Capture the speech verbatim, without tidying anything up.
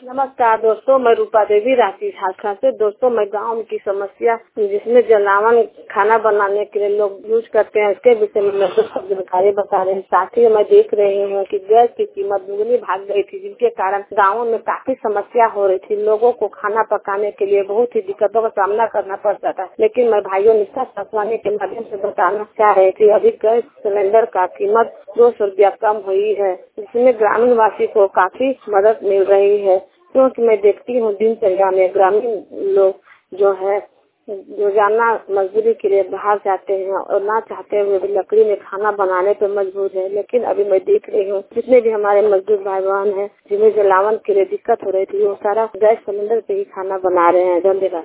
नमस्कार दोस्तों, मैं रूपा देवी रांची झारखंड से। दोस्तों, मैं गांव की समस्या जिसमें जलावन खाना बनाने के लिए लोग यूज करते हैं इसके विषय में मैं कुछ जानकारी बता रहे हैं। साथ ही मैं देख रही हूँ कि गैस की कीमत दुगनी भाग गई थी, जिनके कारण गाँवों में काफी समस्या हो रही थी। लोगों को खाना पकाने के लिए बहुत ही दिक्कतों का सामना करना पड़ता था। लेकिन मैं भाइयों निष्ठा सतवानी के माध्यम से बताना चाह रही थी, अभी गैस सिलेंडर का कीमत दो सौ रुपया कम हुई है, जिसमें ग्रामीण वासी को काफी मदद मिल रही है। क्योंकि मैं देखती हूँ दिनचर्या में ग्रामीण लोग जो है रोजाना मजदूरी के लिए बाहर जाते हैं और ना चाहते हुए भी लकड़ी में खाना बनाने पर मजबूर है। लेकिन अभी मैं देख रही हूँ जितने भी हमारे मजदूर भाई बहन हैं जिन्हें जलावन के लिए दिक्कत हो रही थी, वो सारा गैस सिलेंडर पे ही खाना बना रहे हैं। धन्यवाद।